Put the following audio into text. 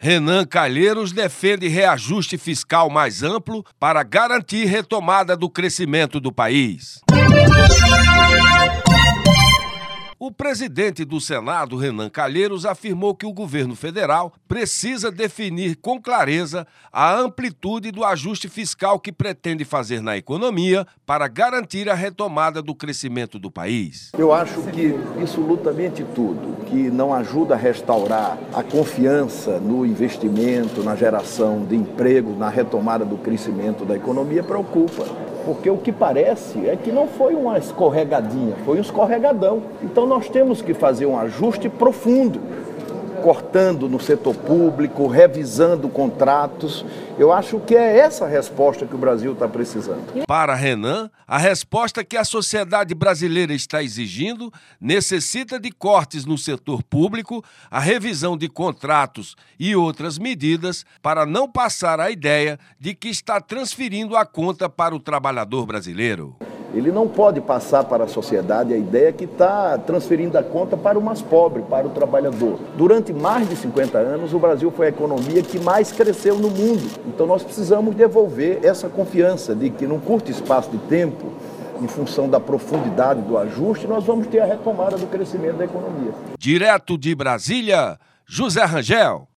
Renan Calheiros defende reajuste fiscal mais amplo para garantir retomada do crescimento do país. O presidente do Senado, Renan Calheiros, afirmou que o governo federal precisa definir com clareza a amplitude do ajuste fiscal que pretende fazer na economia para garantir a retomada do crescimento do país. Eu acho que absolutamente tudo que não ajuda a restaurar a confiança no investimento, na geração de emprego, na retomada do crescimento da economia preocupa. Porque o que parece é que não foi uma escorregadinha, foi um escorregadão. Então nós temos que fazer um ajuste profundo, cortando no setor público, revisando contratos. Eu acho que é essa a resposta que o Brasil está precisando. Para Renan, a resposta que a sociedade brasileira está exigindo necessita de cortes no setor público, a revisão de contratos e outras medidas para não passar a ideia de que está transferindo a conta para o trabalhador brasileiro. Ele não pode passar para a sociedade a ideia que está transferindo a conta para o mais pobre, para o trabalhador. Durante mais de 50 anos, o Brasil foi a economia que mais cresceu no mundo. Então nós precisamos devolver essa confiança de que num curto espaço de tempo, em função da profundidade do ajuste, nós vamos ter a retomada do crescimento da economia. Direto de Brasília, José Rangel.